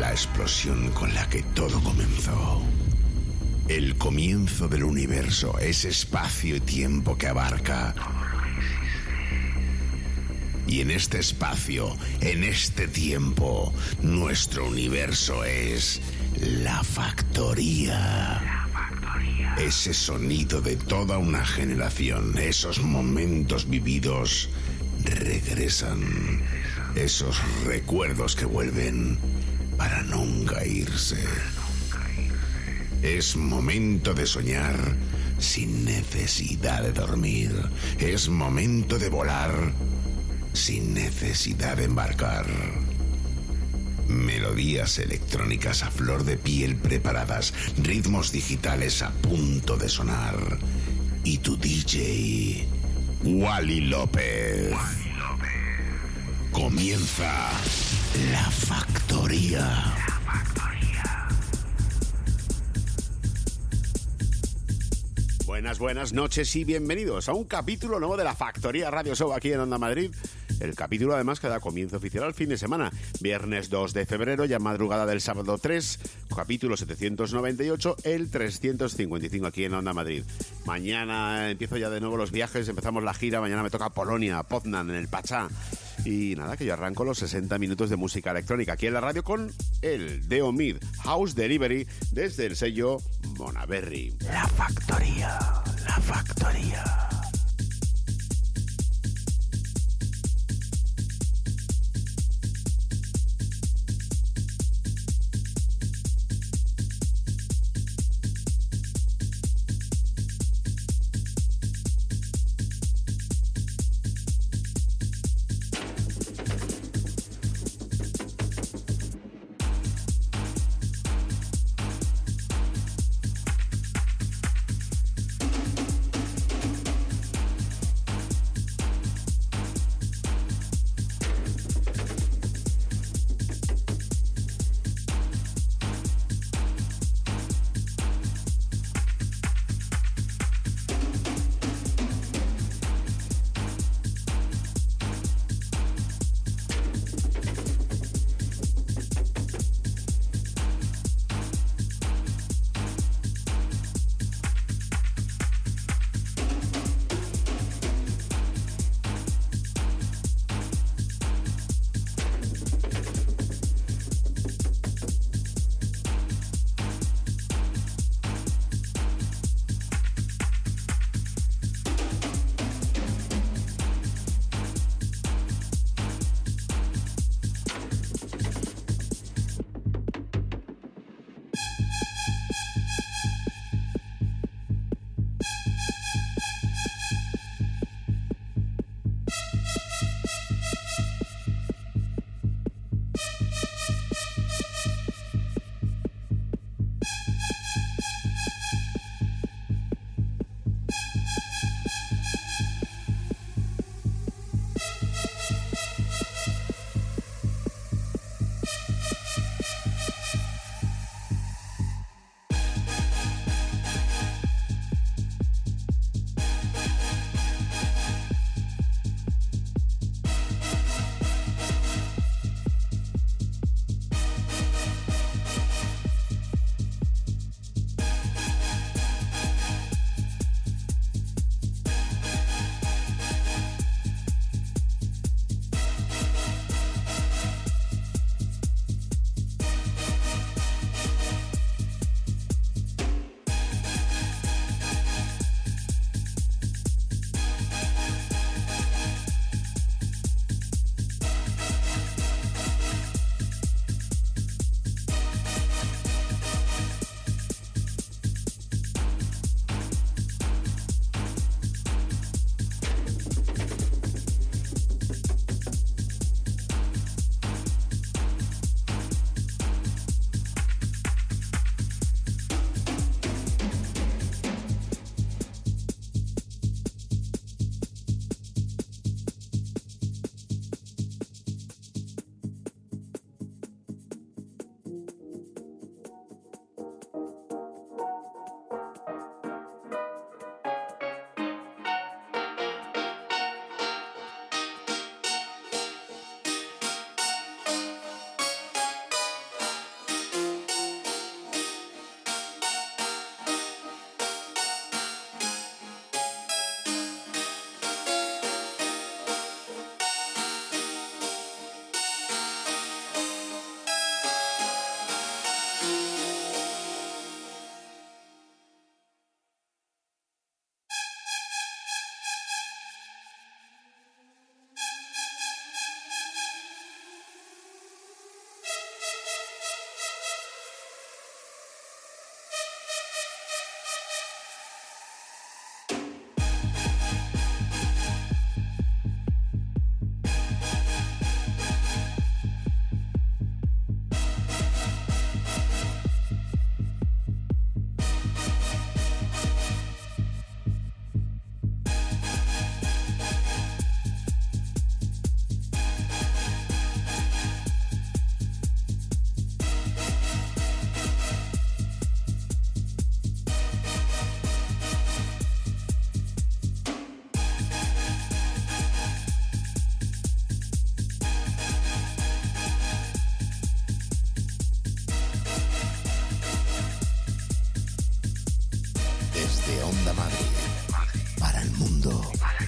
la explosión con la que todo comenzó. El comienzo del universo, ese espacio y tiempo que abarca. Y en este espacio, en este tiempo, nuestro universo es la factoría. Ese sonido de toda una generación, esos momentos vividos regresan. Esos recuerdos que vuelven para nunca irse. Es momento de soñar sin necesidad de dormir. Es momento de volar sin necesidad de embarcar. Melodías electrónicas a flor de piel preparadas, ritmos digitales a punto de sonar. Y tu DJ, Wally López. Comienza La Factoría. Buenas noches y bienvenidos a un capítulo nuevo de La Factoría Radio Show aquí en Onda Madrid. El capítulo además que da comienzo oficial al fin de semana. Viernes 2 de febrero, ya madrugada del sábado 3, capítulo 798, el 355 aquí en Onda Madrid. Mañana empiezo ya de nuevo los viajes, empezamos la gira, mañana me toca Polonia, Poznan, en el Pachá. Y nada, que yo arranco los 60 minutos de música electrónica aquí en la radio con el Deomid House Delivery desde el sello Monaberry. La Factoría, La Factoría. Onda Madrid, para el mundo,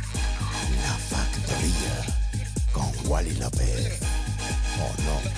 La Factoría, con Wally López, ¿o no?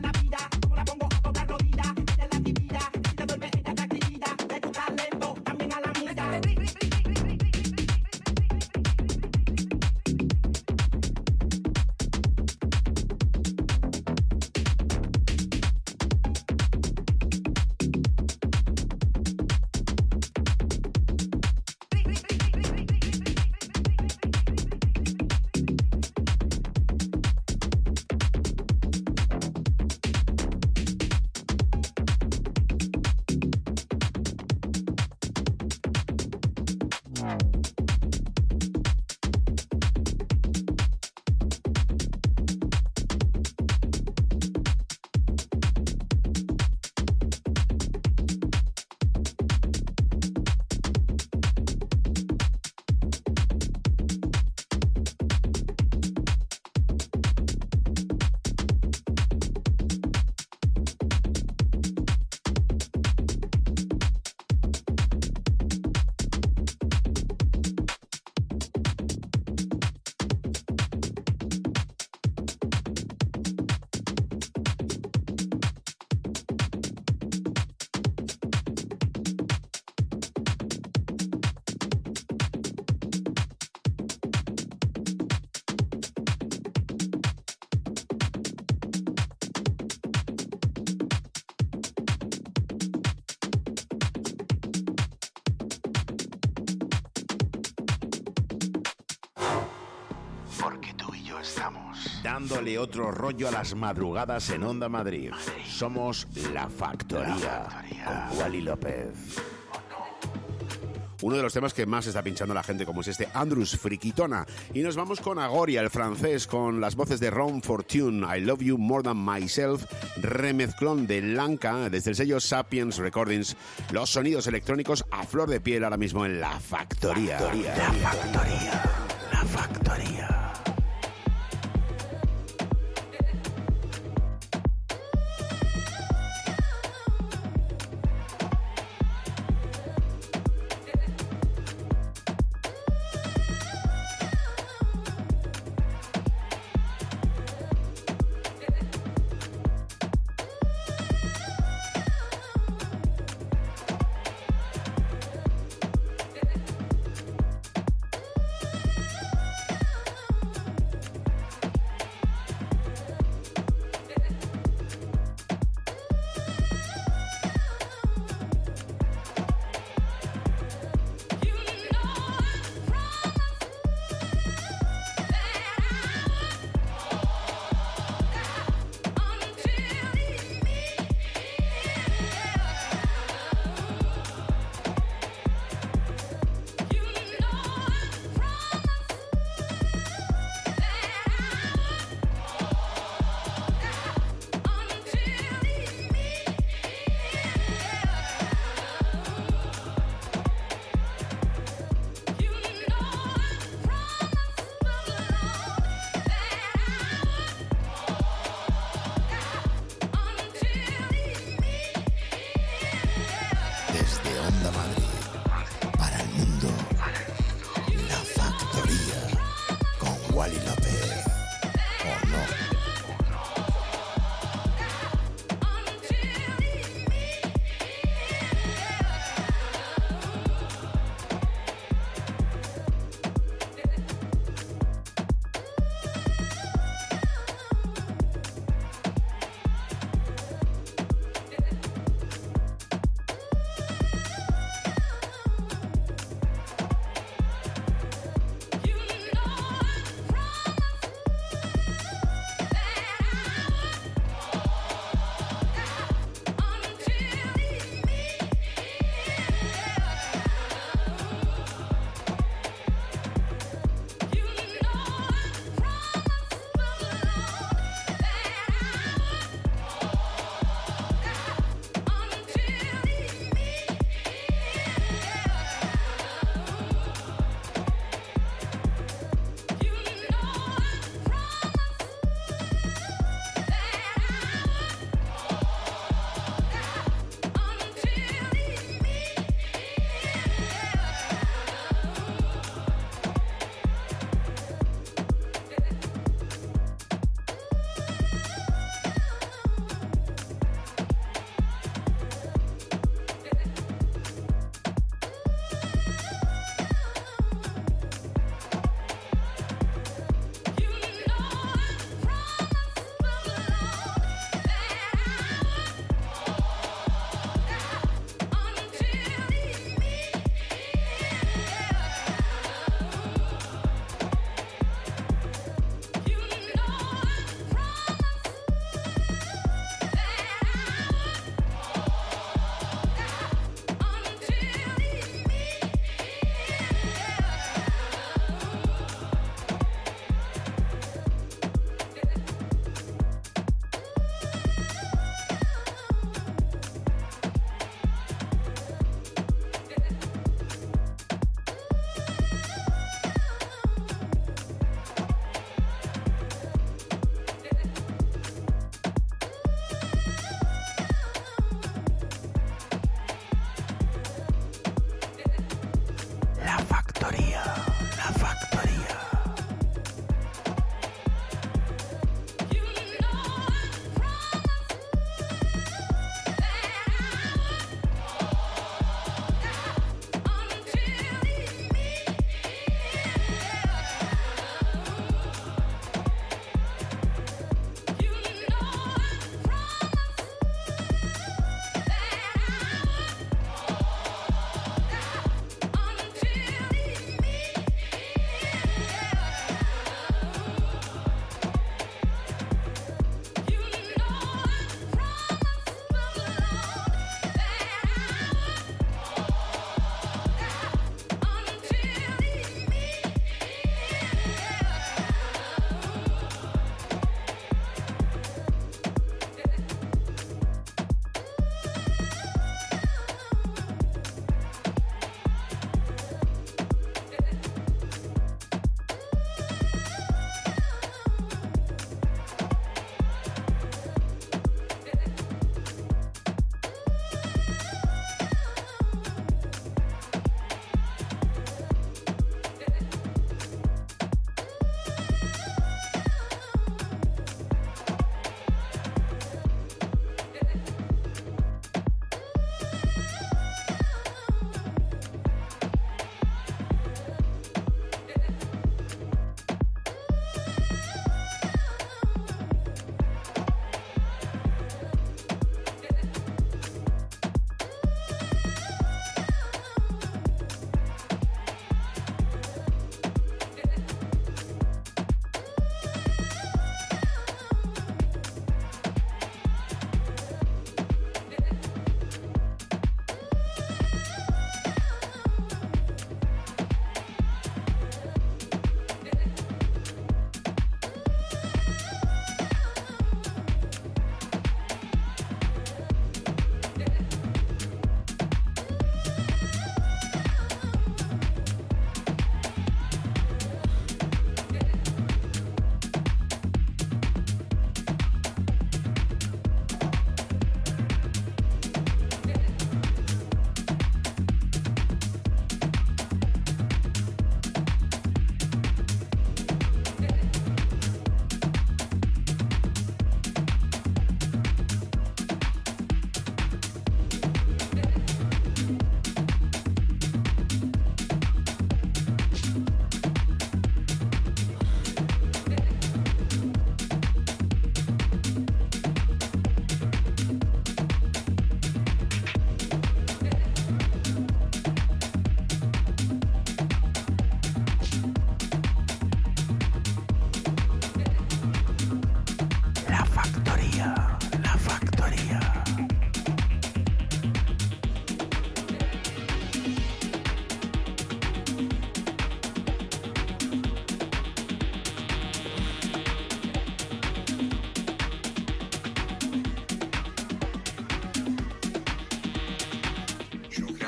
También dándole otro rollo a las madrugadas en Onda Madrid. Somos La Factoría, con Wally López. Uno de los temas que más está pinchando la gente, como es este Andrews Friquitona. Y nos vamos con Agoria, el francés, con las voces de Ron Fortune, I Love You More Than Myself, remezclón de Lanka desde el sello Sapiens Recordings. Los sonidos electrónicos a flor de piel ahora mismo en La Factoría. La Factoría. La Factoría.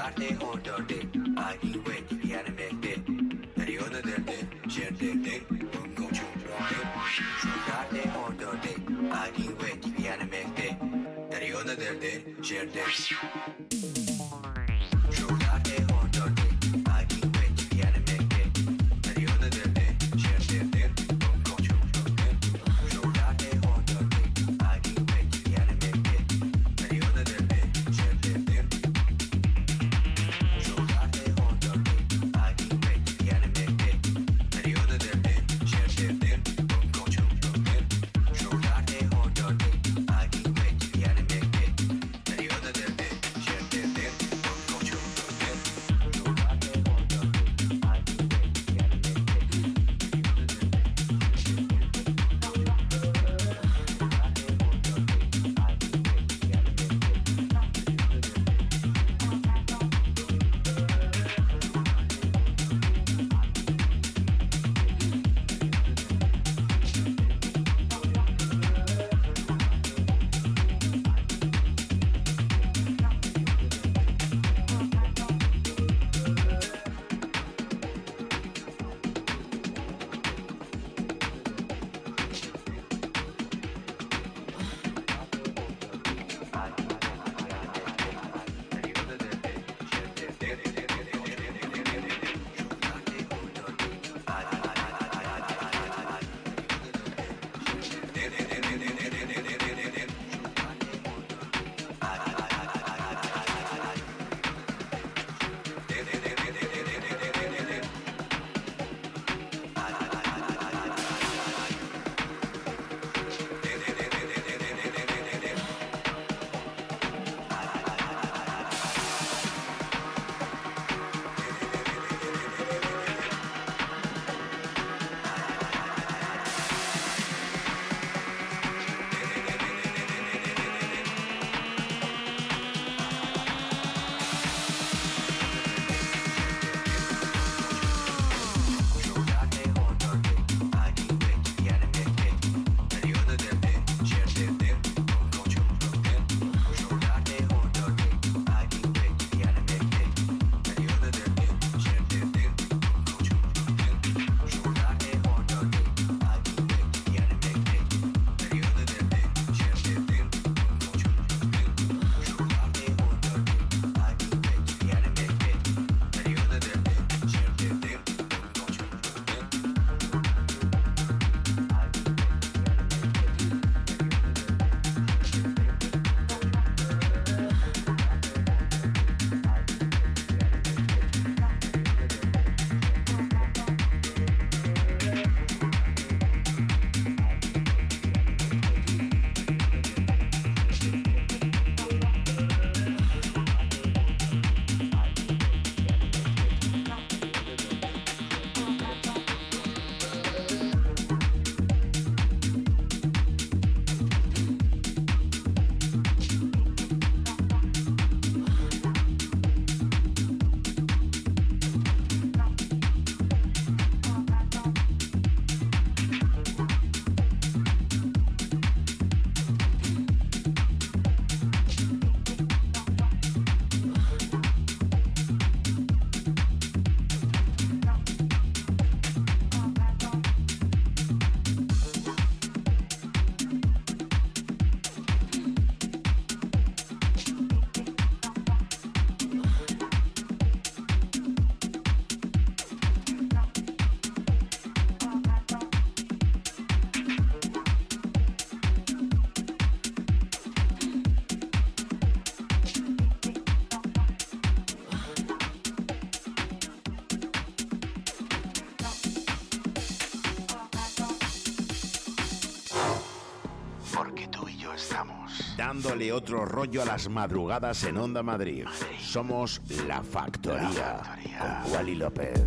dándole otro rollo a las madrugadas en Onda Madrid. Somos La Factoría, con Wally López.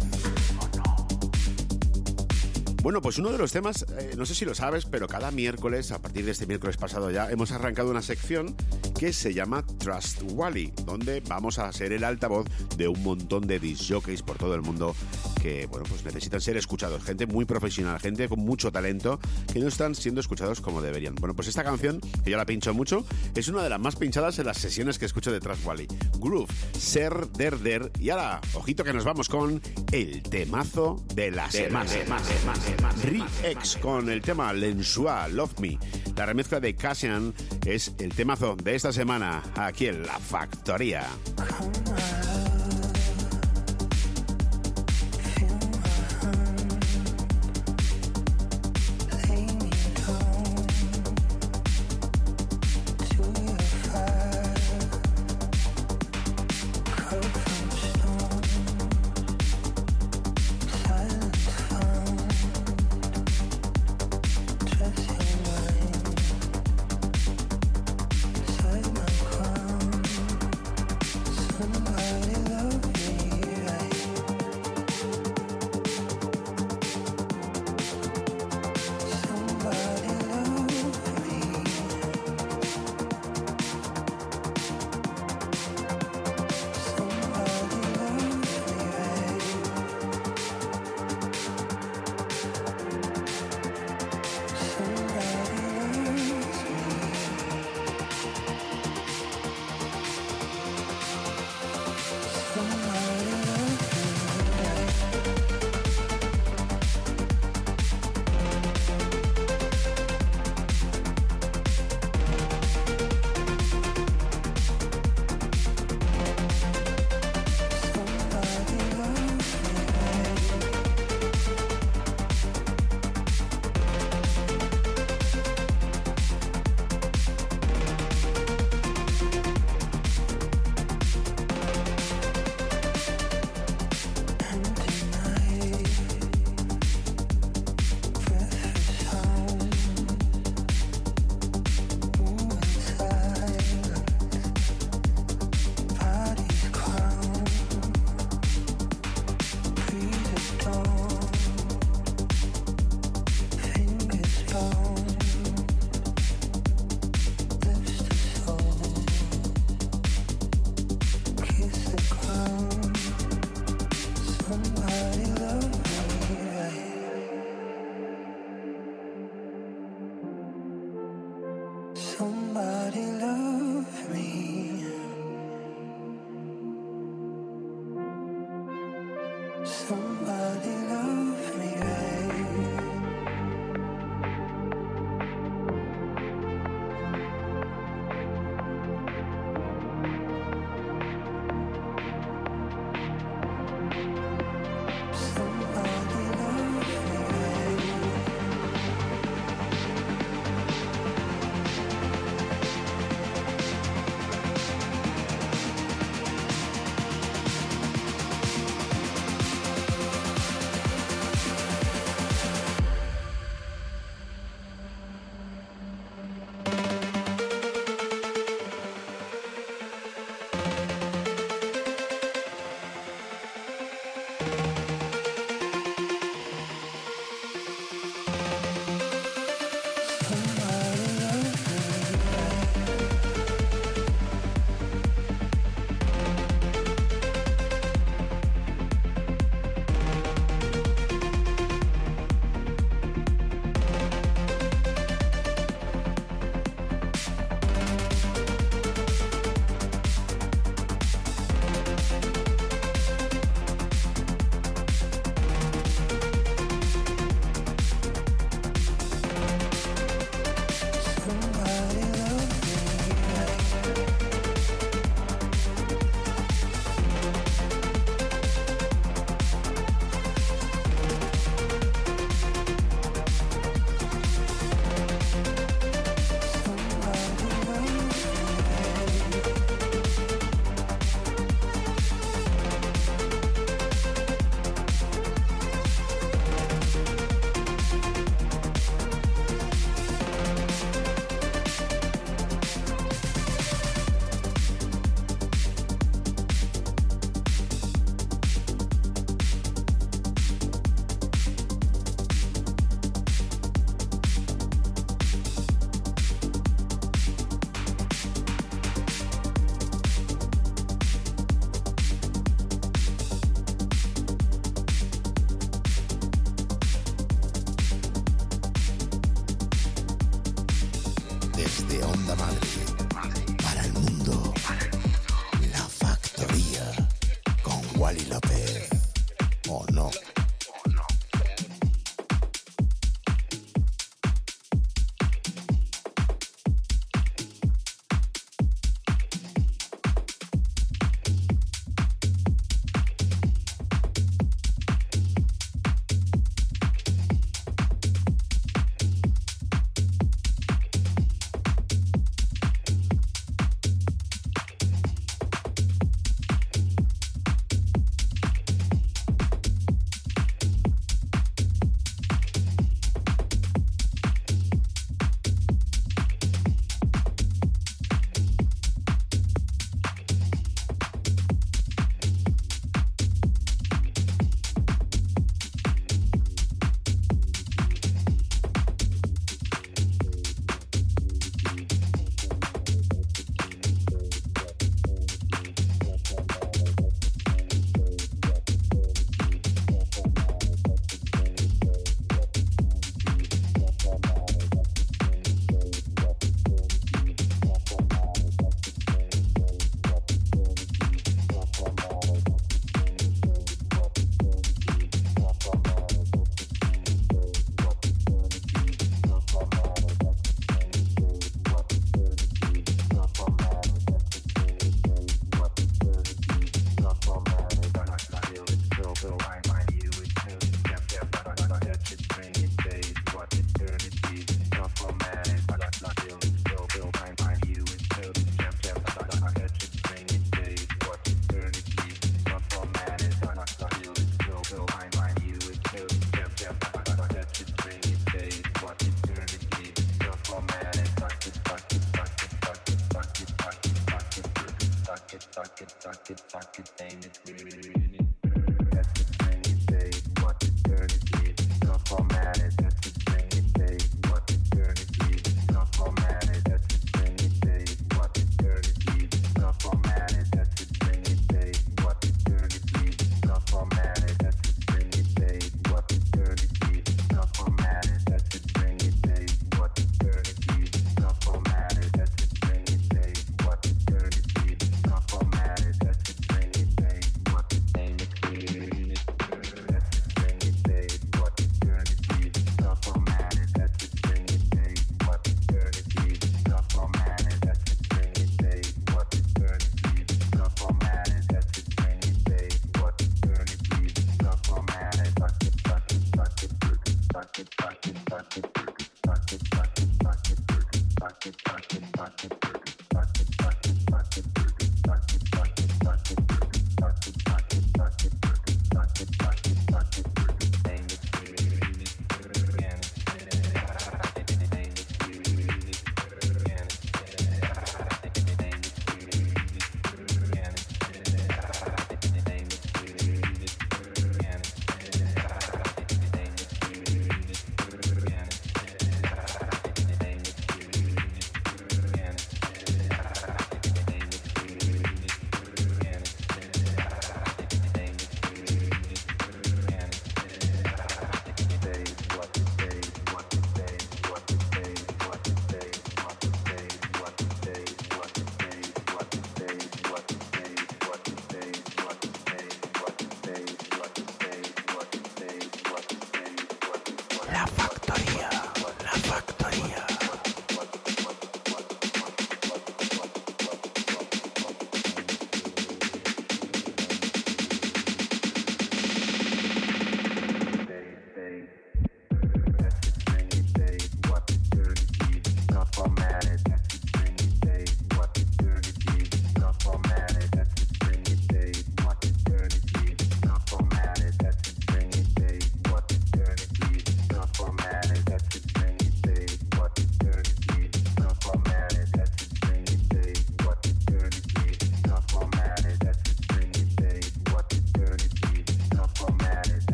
Bueno, pues uno de los temas, no sé si lo sabes, pero cada miércoles, a partir de este miércoles pasado ya, hemos arrancado una sección que se llama Trust Wally, donde vamos a ser el altavoz de un montón de disc jockeys por todo el mundo que, bueno, pues necesitan ser escuchados, gente muy profesional, gente con mucho talento que no están siendo escuchados como deberían. Bueno, pues esta canción, que yo la pincho mucho, es una de las más pinchadas en las sesiones que escucho de Trust Wally. Groove, Ser Der Der, y ahora, ojito que nos vamos con el temazo de la semana. Re-X con el tema Lensois, Love Me. La remezcla de Cassian es el temazo de esta semana aquí en La Factoría. Desde Onda Madrid, para el mundo, La Factoría, con Wally López, ¿o no?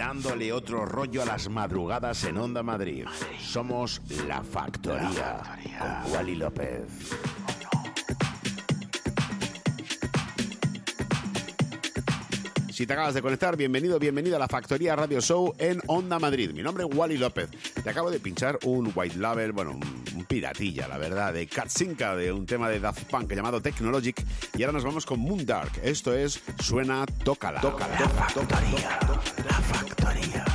dándole otro rollo a las madrugadas en Onda Madrid. Somos La Factoría, con Wally López. Si te acabas de conectar, bienvenido a La Factoría Radio Show en Onda Madrid. Mi nombre es Wally López. Te acabo de pinchar un white label, bueno, un piratilla, la verdad, de Katzinka, de un tema de Daft Punk llamado Technologic. Y ahora nos vamos con Moondark. Esto es Suena, Tócala. Tócala. La Factoría. La Factoría.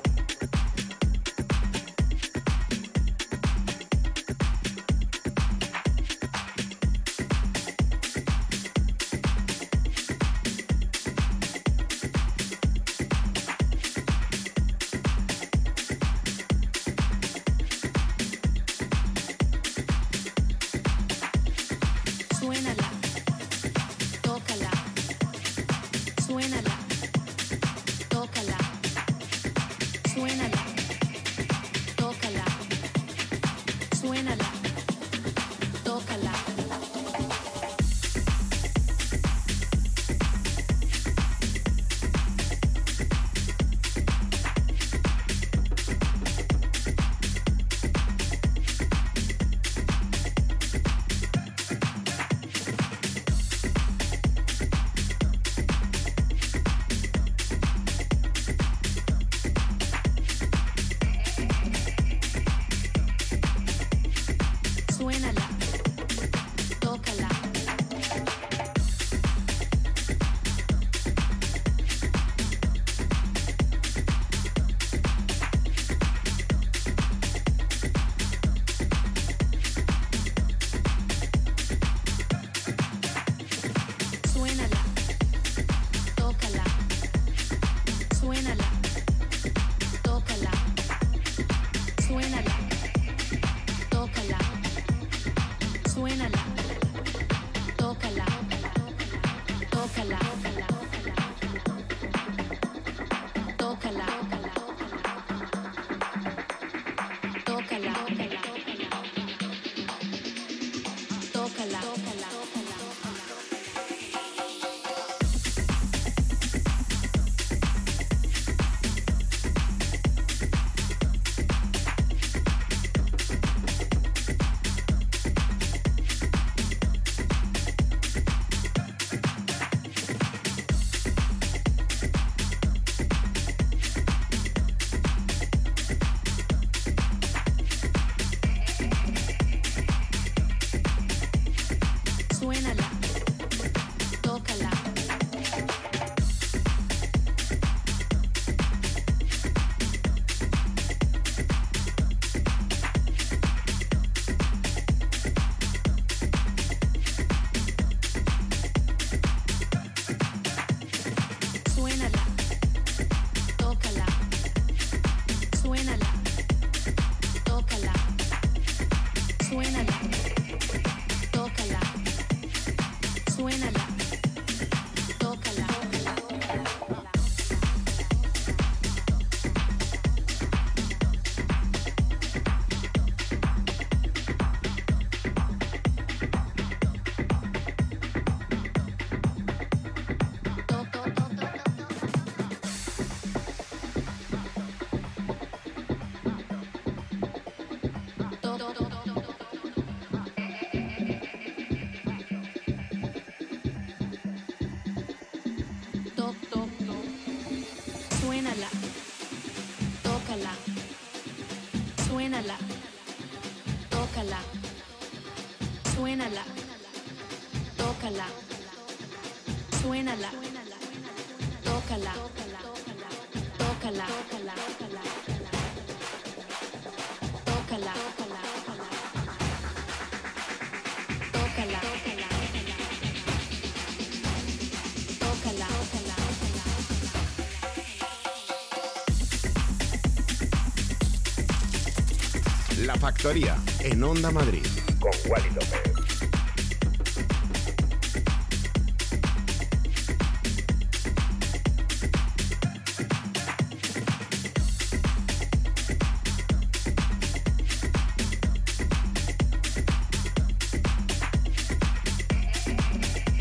La Factoría en Onda Madrid con Wally López.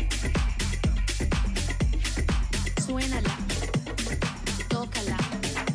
Suénala, tócala.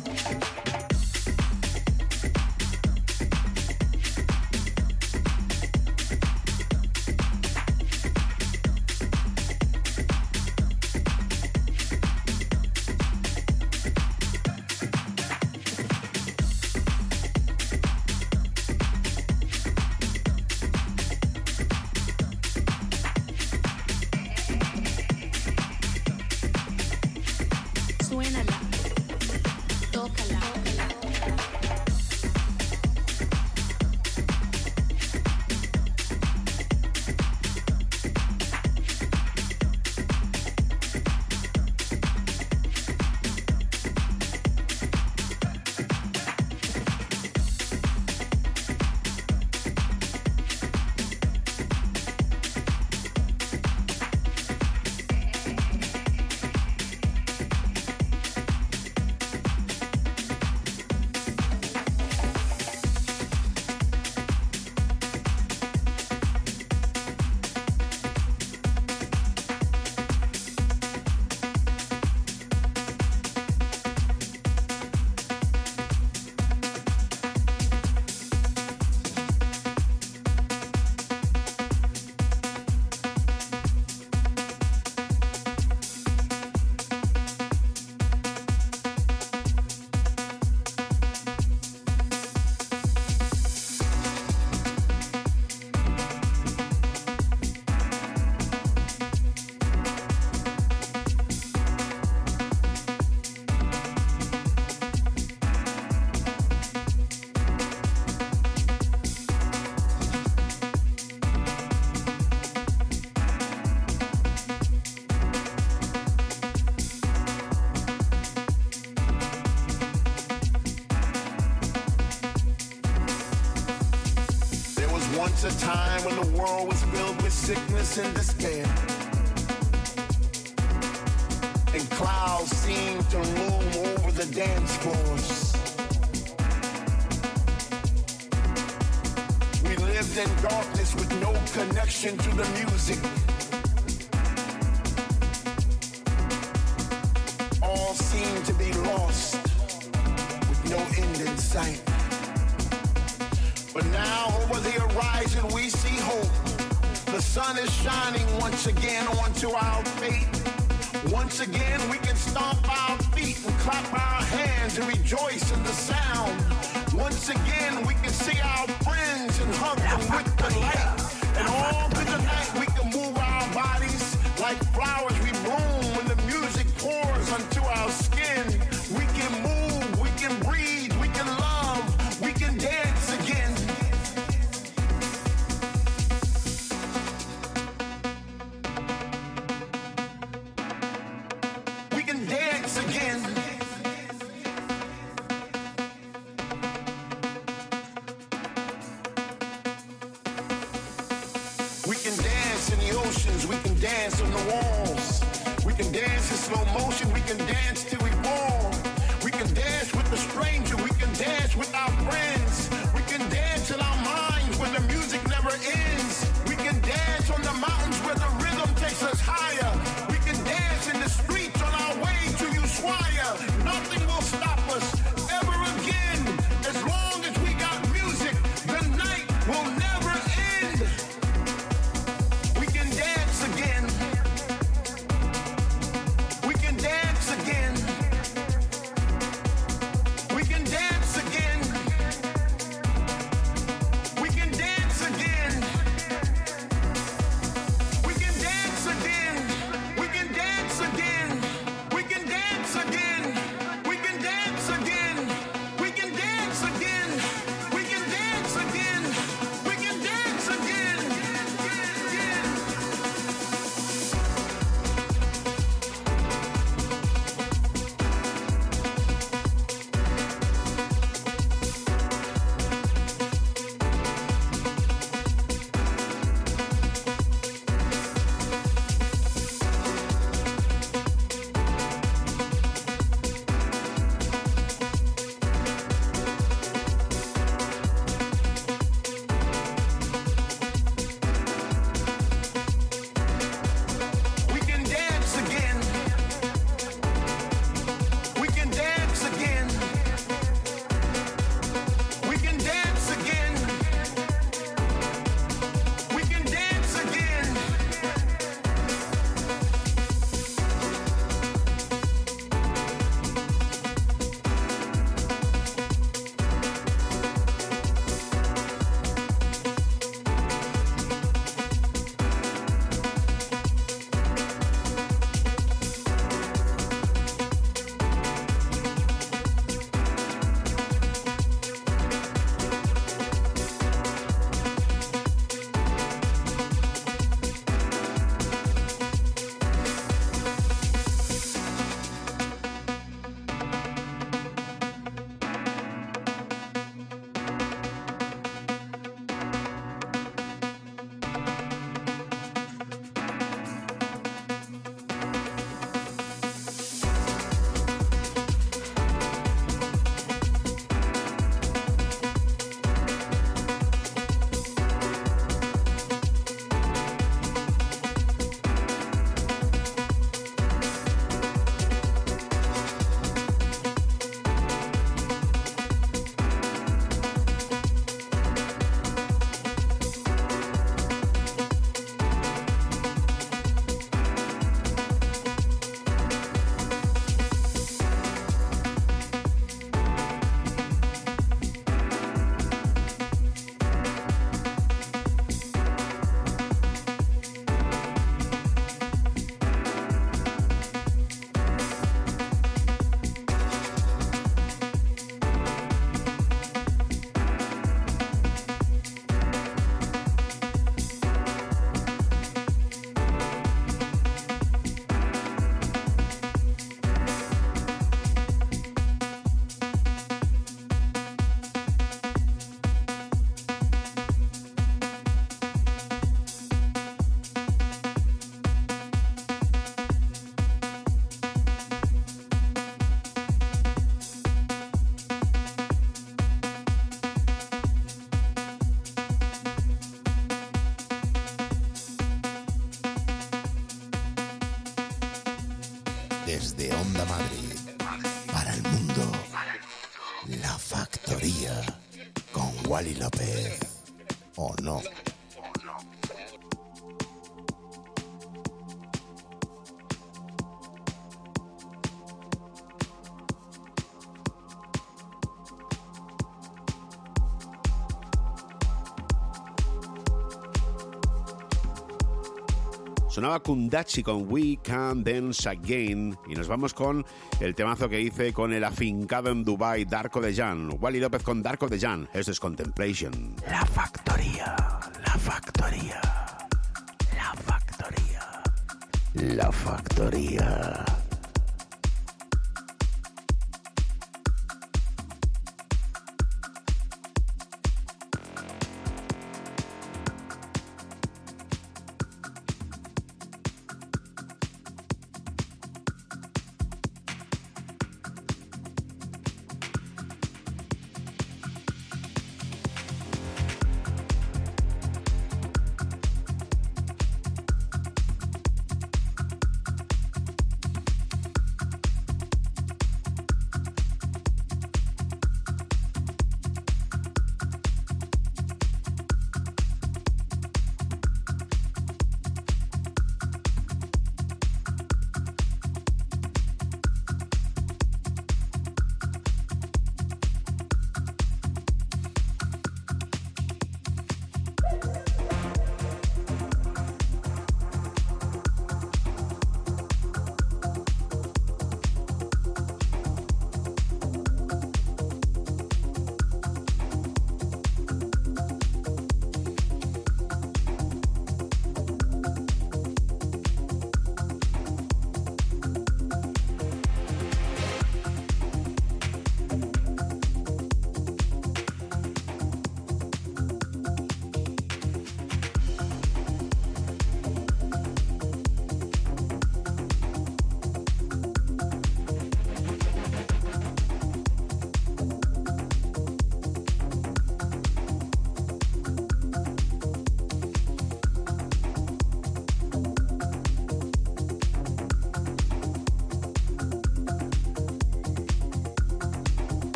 Once a time when the world was filled with sickness and despair, and clouds seemed to loom over the dance floors. We lived in darkness with no connection to the music. All seemed to be lost with no end in sight. But now over the horizon we see hope. The sun is shining once again onto our fate. Once again we can stomp our feet and clap our hands and rejoice in the sound. Once again we can see our friends and hug them with the light. And all through the night we can move our bodies like flowers we bloom when the music pours onto our skin. We can move, we can breathe, we can love, we can dance again. We can dance again. We can dance in the oceans, we can dance on the walls. We can dance in slow motion, we can dance till we fall. We can dance with the stranger, we can dance with our friends. We can dance in our minds when the music never ends. We can dance on the mountains where the rhythm takes us higher. We can dance in the streets on our way to Ushuaia. Nothing will stop us ever again. As long as we got music, the night will never end. We can dance again. We can dance again. We can dance again. Desde Onda Madrid, para el mundo, La Factoría, con Wally López, ¿o no? Sonaba Kundachi con We Can Dance Again y nos vamos con el temazo que hice con el afincado en Dubai Darko Dejan. Wally López con Darko Dejan. Esto es Contemplation. La Factoría, La Factoría, La Factoría, La Factoría.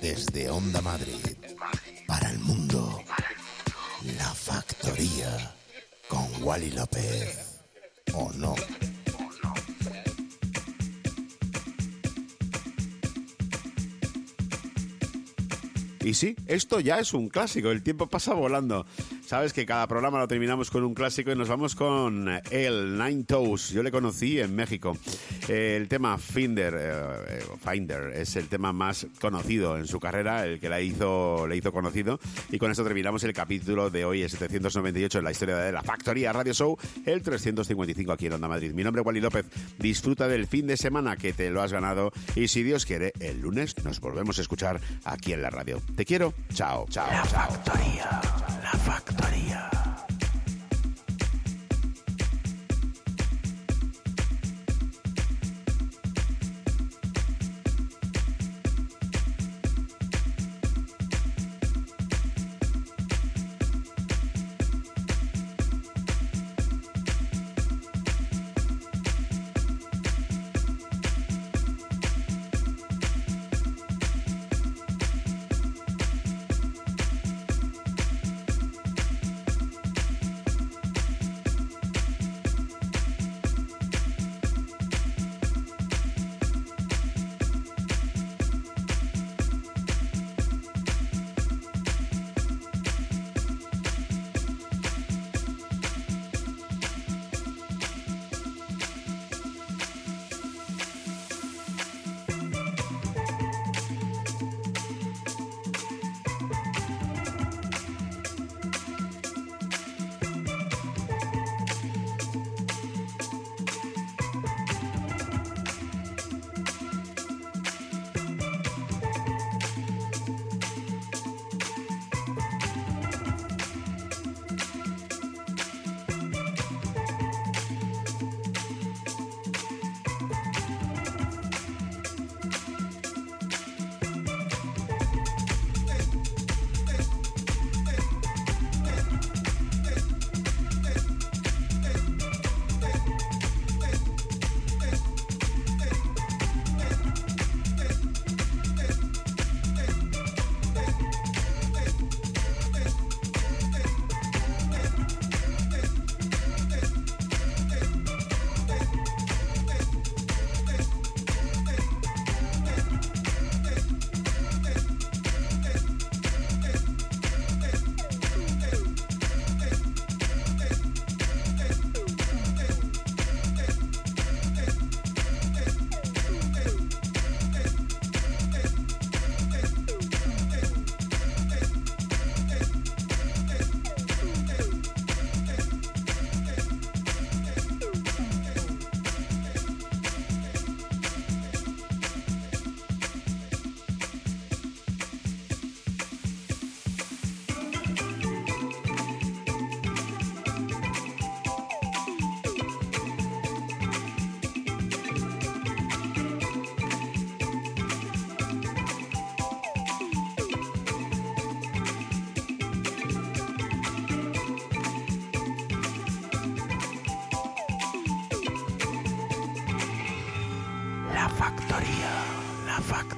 Desde Onda Madrid, para el mundo, La Factoría, con Wally López, ¿o no? Y sí, esto ya es un clásico, el tiempo pasa volando. Sabes que cada programa lo terminamos con un clásico y nos vamos con el Nine Toes. Yo le conocí en México. El tema Finder es el tema más conocido en su carrera, el que le hizo conocido. Y con esto terminamos el capítulo de hoy, el 798 en la historia de La Factoría Radio Show, el 355 aquí en Onda Madrid. Mi nombre es Wally López. Disfruta del fin de semana que te lo has ganado y si Dios quiere, el lunes nos volvemos a escuchar aquí en la radio. Te quiero. Chao, chao. La Factoría, La Factoría. La Factoría, La Factoría.